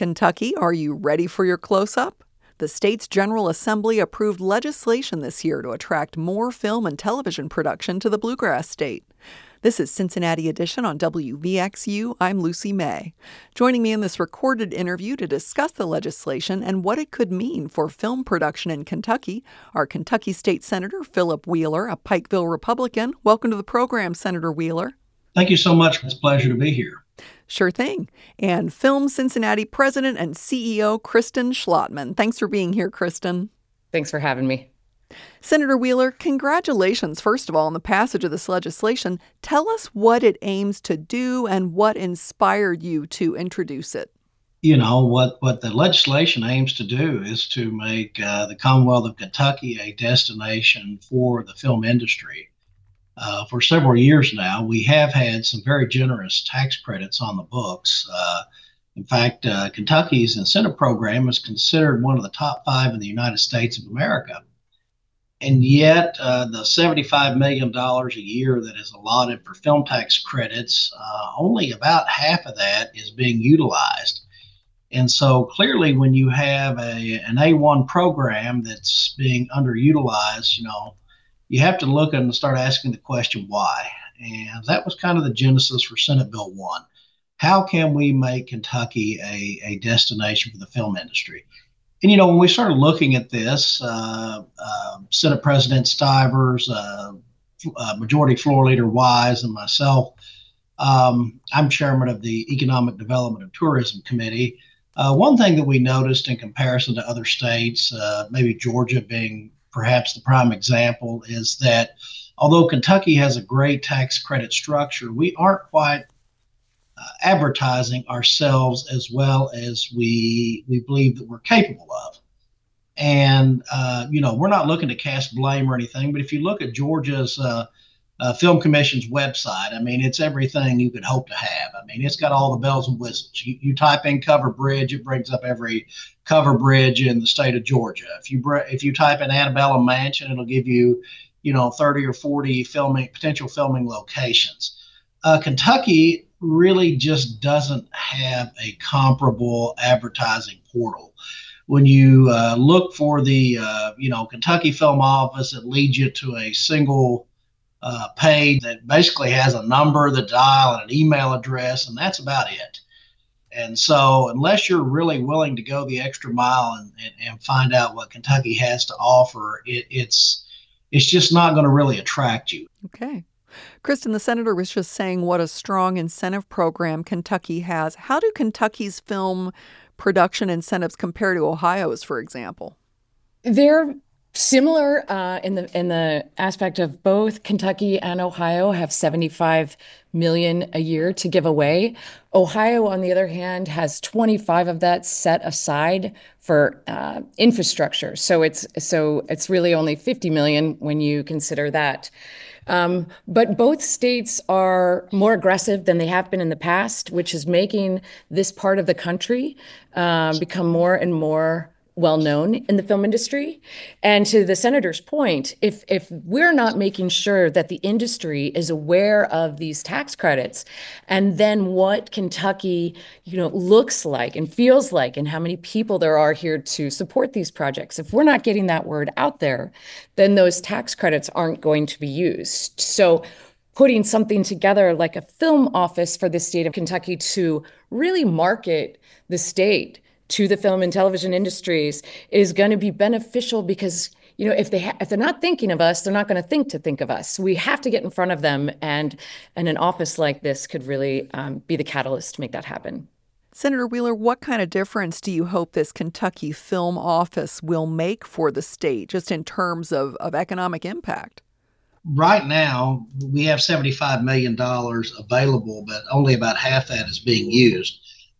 Kentucky, are you ready for your close-up? The state's General Assembly approved legislation this year to attract more film and television production to the Bluegrass State. This is Cincinnati Edition on WVXU. I'm Lucy May. Joining me in this recorded interview to discuss the legislation and what it could mean for film production in Kentucky are Kentucky State Senator Philip Wheeler, a Pikeville Republican. Welcome to the program, Senator Wheeler. Thank you so much. It's a pleasure to be here. Sure thing. And Film Cincinnati President and CEO Kristen Schlottman. Thanks for being here, Kristen. Thanks for having me. Senator Wheeler, congratulations, first of all, on the passage of this legislation. Tell us what it aims to do and what inspired you to introduce it. You know, what the legislation aims to do is to make the Commonwealth of Kentucky a destination for the film industry. For several years now, we have had some very generous tax credits on the books. In fact, Kentucky's incentive program is considered one of the top 5 in the United States of America. And yet, the $75 million a year that is allotted for film tax credits, only about half of that is being utilized. And so clearly, when you have an A1 program that's being underutilized, you have to look and start asking the question, why? And that was kind of the genesis for Senate Bill 1. How can we make Kentucky a destination for the film industry? And, when we started looking at this, Senate President Stivers, Majority Floor Leader Wise, and myself, I'm chairman of the Economic Development and Tourism Committee. One thing that we noticed in comparison to other states, maybe Georgia being perhaps the prime example, is that although Kentucky has a great tax credit structure, we aren't quite advertising ourselves as well as we believe that we're capable of. And, we're not looking to cast blame or anything, but if you look at Georgia's Film Commission's website, it's everything you could hope to have. It's got all the bells and whistles. You type in cover bridge, it brings up every cover bridge in the state of Georgia. If you type in Antebellum Mansion, it'll give you, 30 or 40 potential filming locations. Kentucky really just doesn't have a comparable advertising portal. When you look for the, Kentucky Film Office, it leads you to a single page that basically has a number, the dial, and an email address, and that's about it. And so unless you're really willing to go the extra mile and find out what Kentucky has to offer, it's just not going to really attract you. Okay. Kristen, the senator was just saying what a strong incentive program Kentucky has. How do Kentucky's film production incentives compare to Ohio's, for example? They're similar in the aspect of both Kentucky and Ohio have $75 million a year to give away. Ohio, on the other hand, has 25 of that set aside for infrastructure. So it's really only $50 million when you consider that. But both states are more aggressive than they have been in the past, which is making this part of the country become more and more well-known in the film industry. And to the senator's point, if we're not making sure that the industry is aware of these tax credits and then what Kentucky, looks like and feels like and how many people there are here to support these projects, if we're not getting that word out there, then those tax credits aren't going to be used. So putting something together like a film office for the state of Kentucky to really market the state to the film and television industries is going to be beneficial because, if they're not thinking of us, they're not going to think of us. We have to get in front of them, and an office like this could really be the catalyst to make that happen. Senator Wheeler, what kind of difference do you hope this Kentucky Film Office will make for the state, just in terms of economic impact? Right now, we have $75 million available, but only about half that is being used.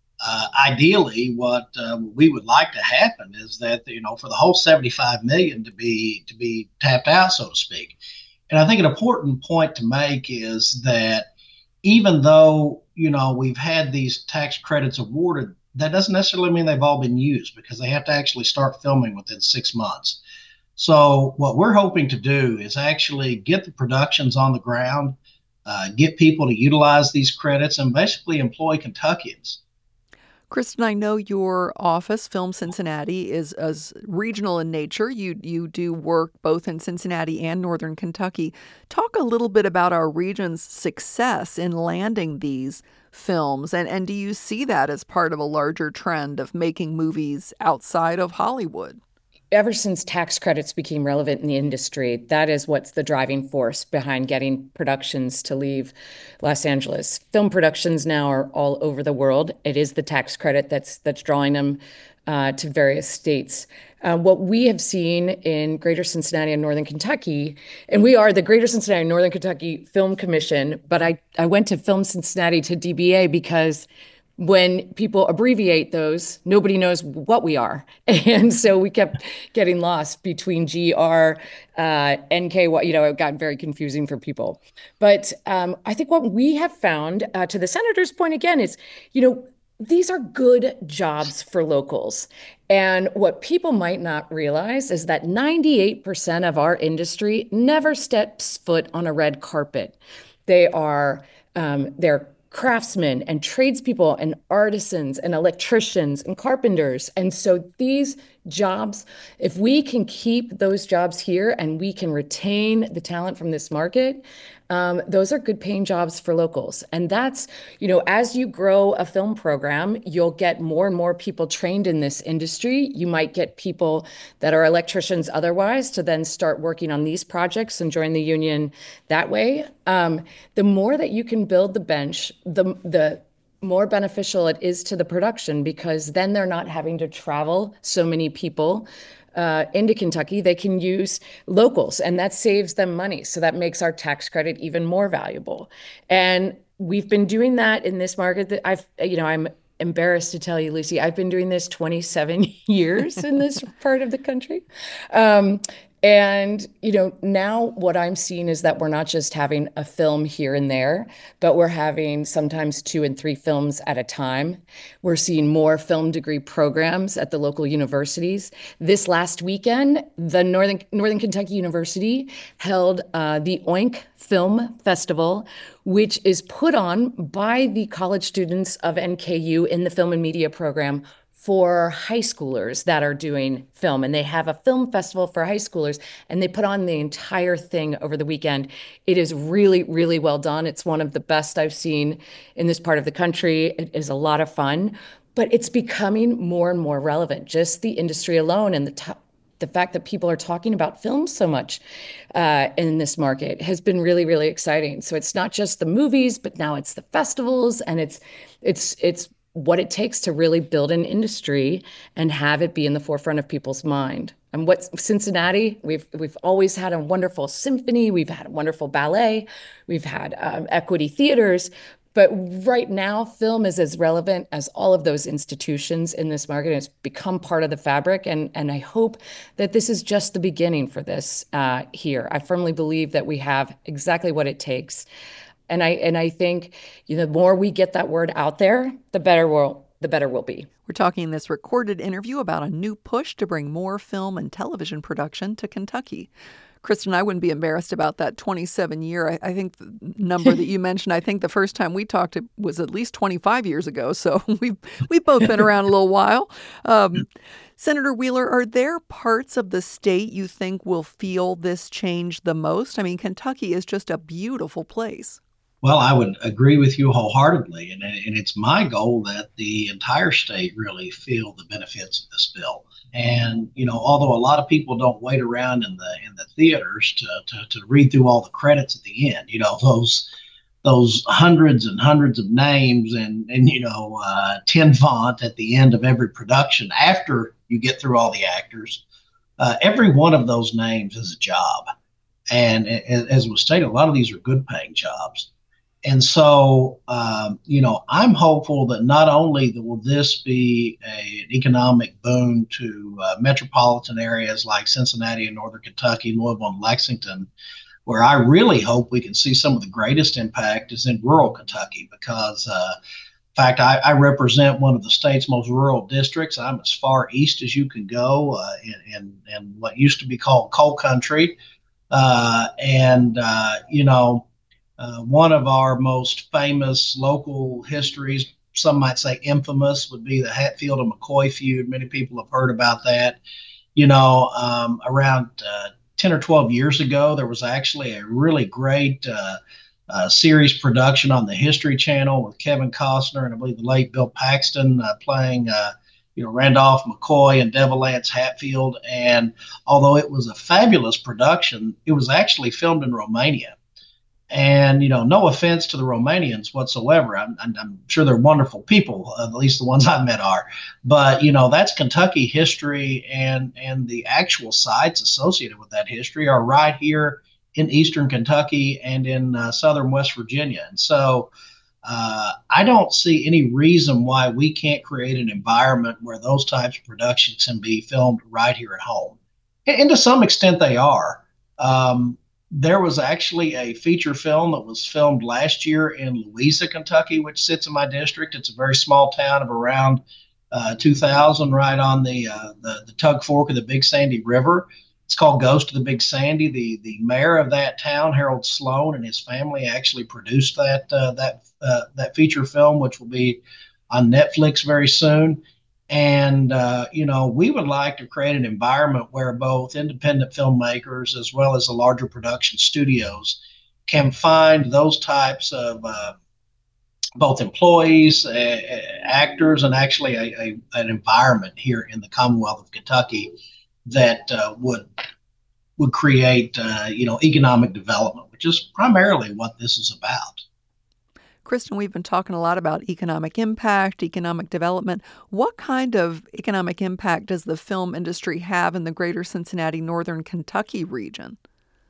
Ideally, what we would like to happen is that, for the whole 75 million to be tapped out, so to speak. And I think an important point to make is that even though, we've had these tax credits awarded, that doesn't necessarily mean they've all been used because they have to actually start filming within 6 months. So what we're hoping to do is actually get the productions on the ground, get people to utilize these credits and basically employ Kentuckians. Kristen, I know your office, Film Cincinnati, is as regional in nature. You do work both in Cincinnati and Northern Kentucky. Talk a little bit about our region's success in landing these films, and do you see that as part of a larger trend of making movies outside of Hollywood? Ever since tax credits became relevant in the industry, that is what's the driving force behind getting productions to leave Los Angeles. Film productions now are all over the world. It is the tax credit that's drawing them to various states. What we have seen in Greater Cincinnati and Northern Kentucky, and we are the Greater Cincinnati and Northern Kentucky Film Commission, but I went to Film Cincinnati to DBA because when people abbreviate those, nobody knows what we are. And so we kept getting lost between GR, NKY, it got very confusing for people. But I think what we have found, to the senator's point again, is, these are good jobs for locals. And what people might not realize is that 98% of our industry never steps foot on a red carpet. They're craftsmen and tradespeople and artisans and electricians and carpenters. And so these jobs, if we can keep those jobs here and we can retain the talent from this market, those are good paying jobs for locals. And that's, as you grow a film program, you'll get more and more people trained in this industry. You might get people that are electricians otherwise to then start working on these projects and join the union that way. The more that you can build the bench, the more beneficial it is to the production, because then they're not having to travel so many people into Kentucky. They can use locals, and that saves them money. So that makes our tax credit even more valuable. And we've been doing that in this market that I'm embarrassed to tell you, Lucy, I've been doing this 27 years in this part of the country. And, now what I'm seeing is that we're not just having a film here and there, but we're having sometimes 2 and 3 films at a time. We're seeing more film degree programs at the local universities. This last weekend, the Northern Kentucky University held the OINK Film Festival, which is put on by the college students of NKU in the film and media program for high schoolers that are doing film. And they have a film festival for high schoolers, and they put on the entire thing over the weekend. It is really, really well done. It's one of the best I've seen in this part of the country. It is a lot of fun, but it's becoming more and more relevant. Just the industry alone and the fact that people are talking about film so much in this market has been really, really exciting. So it's not just the movies, but now it's the festivals, and it's what it takes to really build an industry and have it be in the forefront of people's mind. And what Cincinnati, we've always had a wonderful symphony, we've had a wonderful ballet, we've had equity theaters, but right now film is as relevant as all of those institutions in this market. It's become part of the fabric, and I hope that this is just the beginning for this here. I firmly believe that we have exactly what it takes. And I think the more we get that word out there, the better we'll be. We're talking in this recorded interview about a new push to bring more film and television production to Kentucky. Kristen, I wouldn't be embarrassed about that 27-year. I think the number that you mentioned, I think the first time we talked was at least 25 years ago. So we've both been around a little while. Senator Wheeler, are there parts of the state you think will feel this change the most? I mean, Kentucky is just a beautiful place. Well, I would agree with you wholeheartedly, and it's my goal that the entire state really feel the benefits of this bill. And although a lot of people don't wait around in the theaters to read through all the credits at the end, those hundreds and hundreds of names and 10 font at the end of every production after you get through all the actors, every one of those names is a job. And as was stated, a lot of these are good paying jobs. And so, I'm hopeful that not only will this be an economic boon to metropolitan areas like Cincinnati and Northern Kentucky, Louisville and Lexington, where I really hope we can see some of the greatest impact is in rural Kentucky, because in fact, I represent one of the state's most rural districts. I'm as far east as you can go in what used to be called coal country. One of our most famous local histories some might say infamous, would be the Hatfield and McCoy feud. Many people have heard about that. Around 10 or 12 years ago, there was actually a really great series production on the History Channel with Kevin Costner and I believe the late Bill Paxton playing, Randolph McCoy and Devil Anse Hatfield. And although it was a fabulous production, it was actually filmed in Romania. And no offense to the Romanians whatsoever. I'm sure they're wonderful people. At least the ones I've met are. But that's Kentucky history, and the actual sites associated with that history are right here in eastern Kentucky and in southern West Virginia. And so I don't see any reason why we can't create an environment where those types of productions can be filmed right here at home. And to some extent, they are. There was actually a feature film that was filmed last year in Louisa, Kentucky, which sits in my district. It's a very small town of around 2,000, right on the Tug Fork of the Big Sandy River. It's called Ghost of the Big Sandy. The mayor of that town, Harold Sloan, and his family actually produced that feature film, which will be on Netflix very soon. And, we would like to create an environment where both independent filmmakers as well as the larger production studios can find those types of both employees, actors, and actually an environment here in the Commonwealth of Kentucky that would create, economic development, which is primarily what this is about. Kristen, we've been talking a lot about economic impact, economic development. What kind of economic impact does the film industry have in the greater Cincinnati, Northern Kentucky region?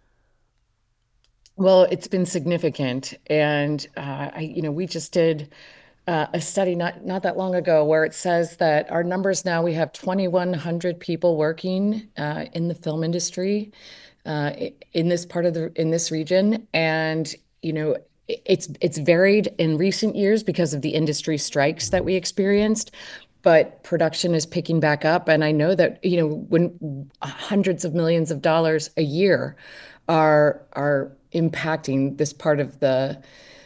Well, it's been significant. And, we just did a study not that long ago where it says that our numbers now, we have 2,100 people working in the film industry in this region. And, it's varied in recent years because of the industry strikes that we experienced, but production is picking back up. And I know that, when hundreds of millions of dollars a year are impacting this part of the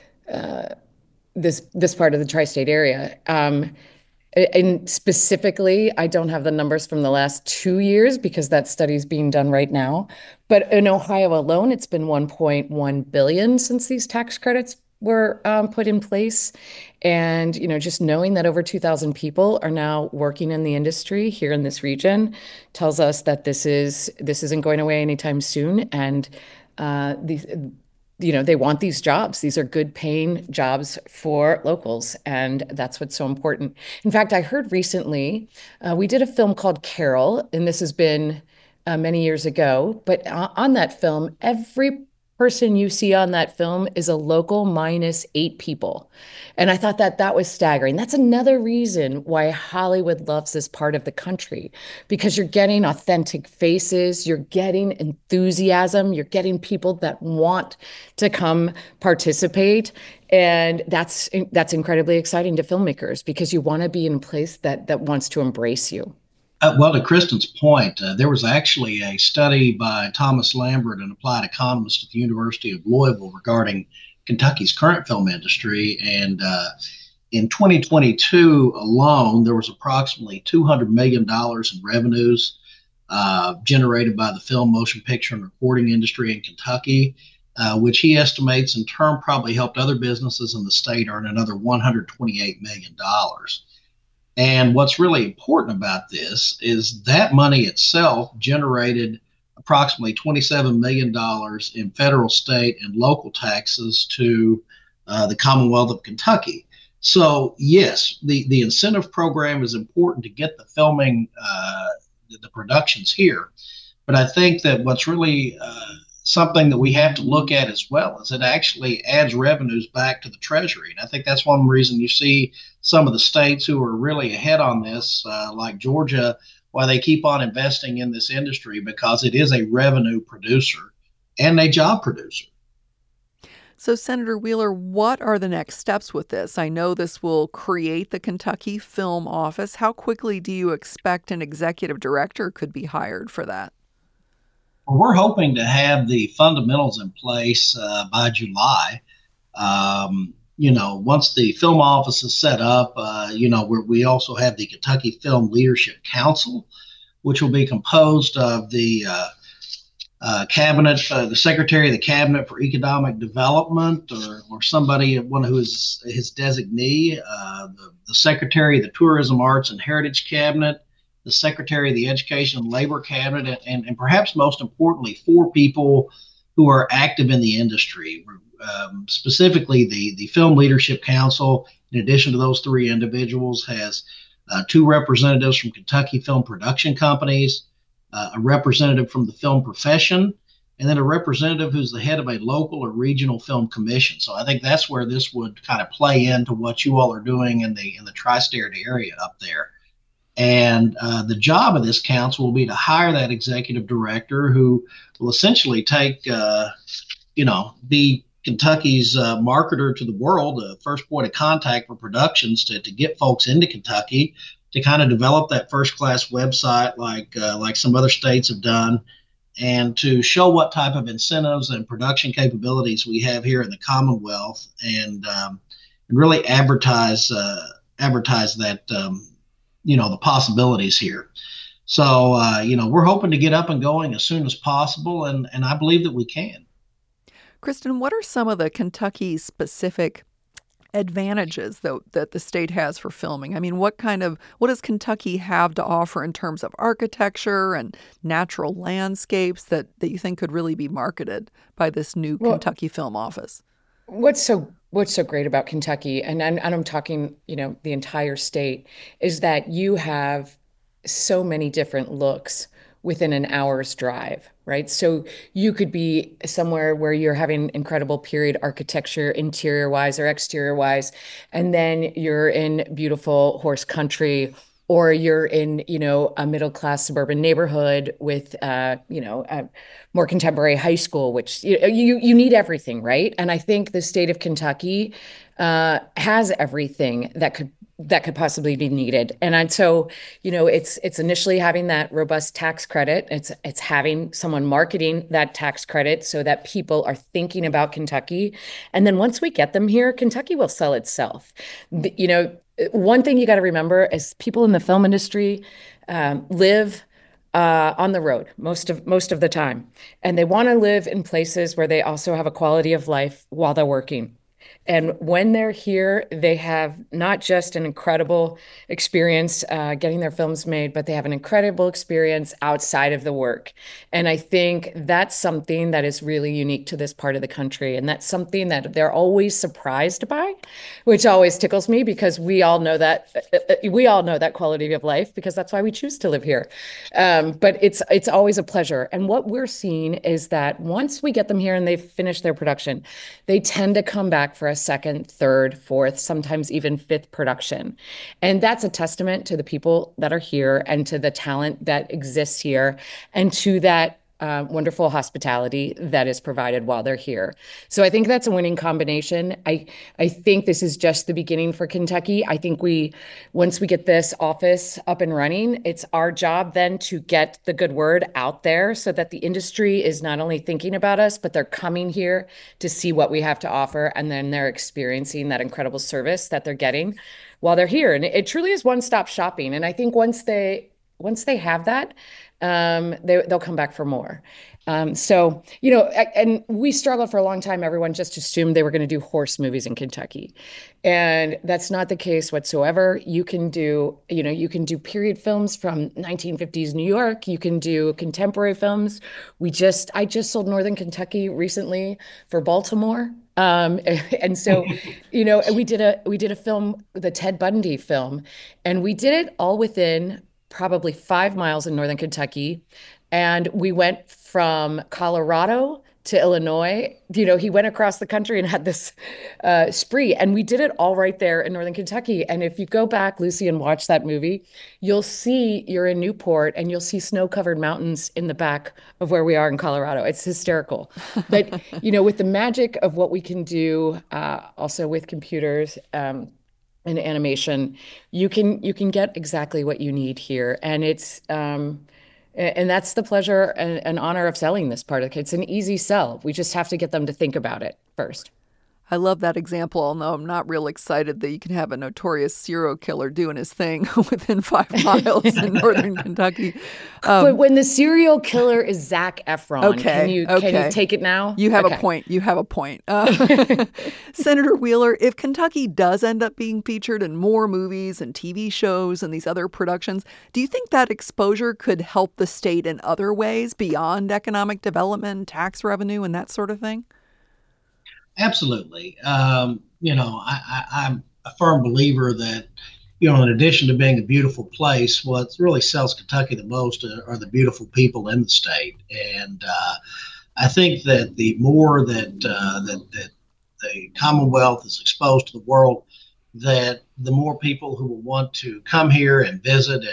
this part of the tri-state area. And specifically, I don't have the numbers from the last 2 years because that study is being done right now. But in Ohio alone, it's been $1.1 billion since these tax credits were put in place. And, just knowing that over 2,000 people are now working in the industry here in this region tells us that this isn't going away anytime soon. And they want these jobs. These are good paying jobs for locals. And that's what's so important. In fact, I heard recently, we did a film called Carol, and this has been many years ago. But on that film, every person you see on that film is a local minus 8 people. And I thought that was staggering. That's another reason why Hollywood loves this part of the country, because you're getting authentic faces, you're getting enthusiasm, you're getting people that want to come participate. And that's incredibly exciting to filmmakers because you want to be in a place that wants to embrace you. Well, to Kristen's point, there was actually a study by Thomas Lambert, an applied economist at the University of Louisville, regarding Kentucky's current film industry. And in 2022 alone, there was approximately $200 million in revenues generated by the film, motion picture, and recording industry in Kentucky, which he estimates in turn probably helped other businesses in the state earn another $128 million. And what's really important about this is that money itself generated approximately $27 million in federal, state, and local taxes to the Commonwealth of Kentucky. So, yes, the incentive program is important to get the filming, the productions here. But I think that what's really something that we have to look at as well is it actually adds revenues back to the Treasury. And I think that's one reason you see some of the states who are really ahead on this, like Georgia, why they keep on investing in this industry, because it is a revenue producer and a job producer. So, Senator Wheeler, what are the next steps with this? I know this will create the Kentucky Film Office. How quickly do you expect an executive director could be hired for that? Well, we're hoping to have the fundamentals in place by July. once the film office is set up, we also have the Kentucky Film Leadership Council, which will be composed of the cabinet, the secretary of the cabinet for economic development, or somebody, one who is his designee, the secretary of the tourism, arts, and heritage cabinet, the secretary of the education and labor cabinet, and perhaps most importantly, four people who are active in the industry. Specifically, the Film Leadership Council, in addition to those three individuals, has two representatives from Kentucky film production companies, a representative from the film profession, and then a representative who's the head of a local or regional film commission. So I think that's where this would kind of play into what you all are doing in the tri-state area up there. And the job of this council will be to hire that executive director who will essentially be Kentucky's marketer to the world, the first point of contact for productions to get folks into Kentucky, to kind of develop that first class website like some other states have done, and to show what type of incentives and production capabilities we have here in the Commonwealth, and really advertise that the possibilities here. So we're hoping to get up and going as soon as possible, and I believe that we can. Kristen, what are some of the Kentucky specific advantages that the state has for filming? I mean, what does Kentucky have to offer in terms of architecture and natural landscapes that you think could really be marketed by this new Kentucky Film Office? What's so great about Kentucky, and I'm talking, the entire state, is that you have so many different looks within an hour's drive, right? So you could be somewhere where you're having incredible period architecture, interior wise or exterior wise, and then you're in beautiful horse country, or you're in, a middle-class suburban neighborhood with, a more contemporary high school, which you need everything, right? And I think the state of Kentucky has everything that could possibly be needed. And so, it's initially having that robust tax credit. It's having someone marketing that tax credit so that people are thinking about Kentucky. And then once we get them here, Kentucky will sell itself. One thing you got to remember is people in the film industry live on the road most of the time, and they want to live in places where they also have a quality of life while they're working. And when they're here, they have not just an incredible experience getting their films made, but they have an incredible experience outside of the work. And I think that's something that is really unique to this part of the country. And that's something that they're always surprised by, which always tickles me, because we all know that quality of life, because that's why we choose to live here. But it's always a pleasure. And what we're seeing is that once we get them here and they've finished their production, they tend to come back for a second, third, fourth, sometimes even fifth production. And that's a testament to the people that are here and to the talent that exists here and to that wonderful hospitality that is provided while they're here. So I think that's a winning combination. I think this is just the beginning for Kentucky. I think once we get this office up and running, it's our job then to get the good word out there so that the industry is not only thinking about us, but they're coming here to see what we have to offer, and then they're experiencing that incredible service that they're getting while they're here. And it truly is one-stop shopping. And I think once they have that, they'll come back for more. So, and we struggled for a long time. Everyone just assumed they were going to do horse movies in Kentucky. And that's not the case whatsoever. You can do period films from 1950s New York. You can do contemporary films. I just sold Northern Kentucky recently for Baltimore. And so, we did a film, the Ted Bundy film, and we did it all within probably 5 miles in Northern Kentucky. And we went from Colorado to Illinois. He went across the country and had this spree, and we did it all right there in Northern Kentucky. And if you go back, Lucy, and watch that movie, you'll see you're in Newport and you'll see snow-covered mountains in the back of where we are in Colorado. It's hysterical. But, with the magic of what we can do, also with computers, and animation, you can get exactly what you need here. And and that's the pleasure and honor of selling this part of it. It's an easy sell. We just have to get them to think about it first. I love that example, although I'm not real excited that you can have a notorious serial killer doing his thing within 5 miles in northern Kentucky. But when the serial killer is Zac Efron, can you take it now? You have a point. You have a point. Senator Wheeler, if Kentucky does end up being featured in more movies and TV shows and these other productions, do you think that exposure could help the state in other ways beyond economic development, tax revenue, and that sort of thing? Absolutely. I'm a firm believer that, in addition to being a beautiful place, what really sells Kentucky the most are the beautiful people in the state. And I think that the more that the Commonwealth is exposed to the world, that the more people who will want to come here and visit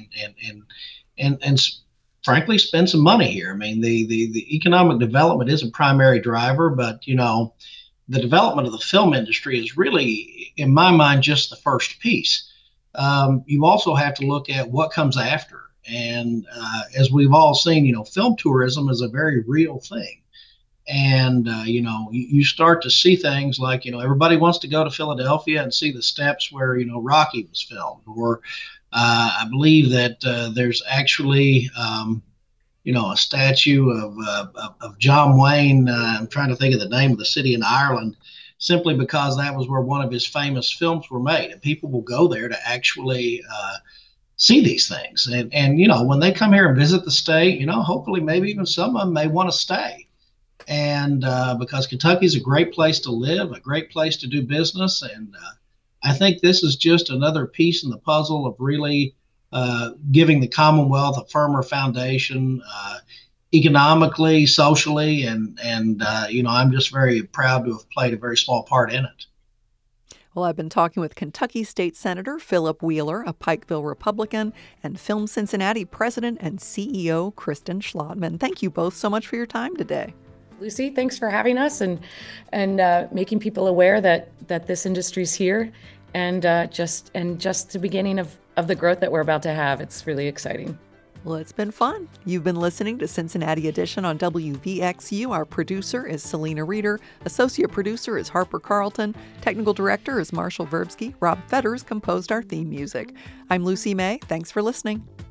and frankly spend some money here. I mean, the economic development is a primary driver, but the development of the film industry is really, in my mind, just the first piece. You also have to look at what comes after. And as we've all seen, film tourism is a very real thing. And, you start to see things like, everybody wants to go to Philadelphia and see the steps where, Rocky was filmed. Or I believe that there's actually, a statue of John Wayne. I'm trying to think of the name of the city in Ireland, simply because that was where one of his famous films were made. And people will go there to actually see these things. And when they come here and visit the state, hopefully maybe even some of them may want to stay. And because Kentucky is a great place to live, a great place to do business. And I think this is just another piece in the puzzle of really giving the Commonwealth a firmer foundation economically, socially. And I'm just very proud to have played a very small part in it. Well, I've been talking with Kentucky State Senator Philip Wheeler, a Pikeville Republican, and Film Cincinnati President and CEO Kristen Schlotman. Thank you both so much for your time today. Lucy, thanks for having us and making people aware that this industry's here and just the beginning of the growth that we're about to have. It's really exciting. Well, it's been fun. You've been listening to Cincinnati Edition on WVXU. Our producer is Selena Reeder. Associate producer is Harper Carlton. Technical director is Marshall Verbsky. Rob Fetters composed our theme music. I'm Lucy May. Thanks for listening.